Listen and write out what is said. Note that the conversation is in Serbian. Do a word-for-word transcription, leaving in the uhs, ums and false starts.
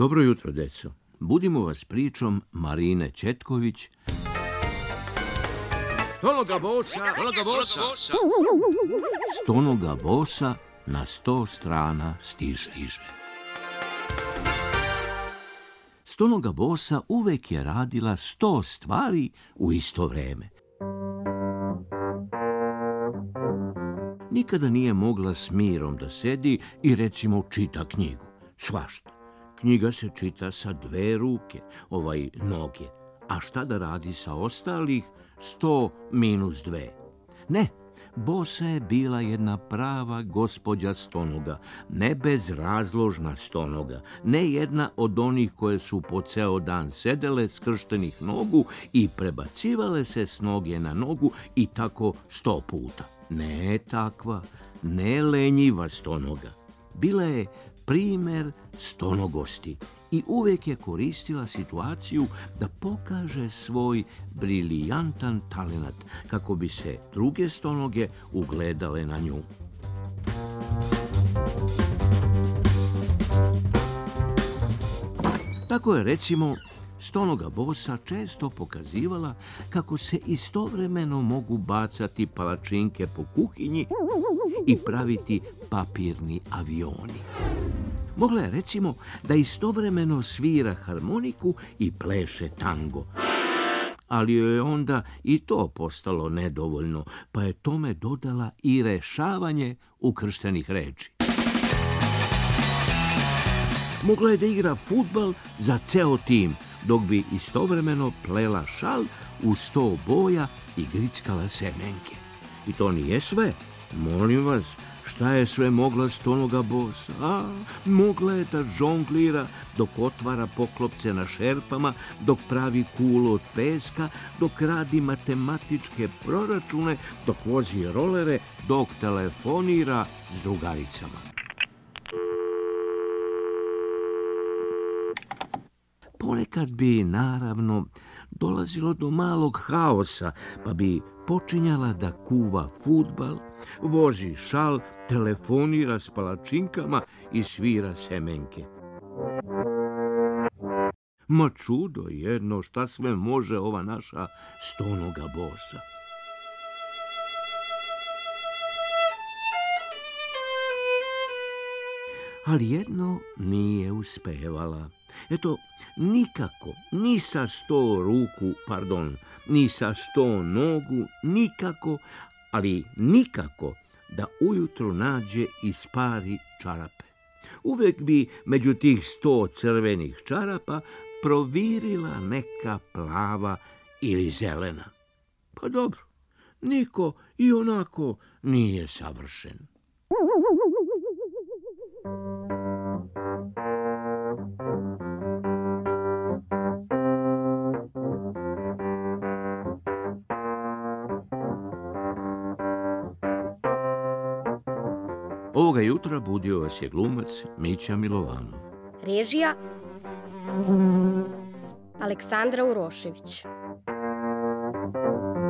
Dobro jutro, deco. Budimo vas pričom Marine Četković. Stonoga bosa, stonoga bosa, stonoga bosa na sto strana stiže. Stonoga bosa uvek je radila sto stvari u isto vreme. Nikada nije mogla s mirom da sedi i recimo čita knjigu. Svašta. Knjiga se čita sa dve ruke, ovaj noge. A šta da radi sa ostalih sto minus dve? Ne, bosa je bila jedna prava gospođa stonoga, ne bezrazložna stonoga, ne jedna od onih koje su po ceo dan sedele skrštenih nogu i prebacivale se s noge na nogu i tako sto puta. Ne takva, ne lenjiva stonoga. Bila je primer stonogosti i uvek je koristila situaciju da pokaže svoj brilijantan talenat kako bi se druge stonoge ugledale na nju. Tako je recimo stonoga bosa često pokazivala kako se istovremeno mogu bacati palačinke po kuhinji i praviti papirni avioni. Mogla je recimo da istovremeno svira harmoniku i pleše tango. Ali joj je onda i to postalo nedovoljno, pa je tome dodala i rešavanje ukrštenih reči. Mogla je da igra fudbal za ceo tim, dok bi istovremeno plela šal u sto boja i grickala semenke. I to nije sve. Molim vas, šta je sve mogla stonoga bosa? A, mogla je da žonglira dok otvara poklopce na šerpama, dok pravi kulu od peska, dok radi matematičke proračune, dok vozi rolere, dok telefonira s drugaricama. Ponekad bi, naravno, dolazilo do malog haosa, pa bi počinjala da kuva fudbal, vozi šal, telefonira s palačinkama i svira semenke. Ma čudo jedno, šta sve može ova naša stonoga bosa. Ali jedno nije uspevala. Eto, nikako, ni sa sto ruku, pardon, ni sa sto nogu, nikako, ali nikako da ujutro nađe i spari čarape. Uvek bi među tih sto crvenih čarapa provirila neka plava ili zelena. Pa dobro, niko i onako nije savršen. Ovoga jutra budio vas je glumac Mića Milovanov. Režija Aleksandra Urošević.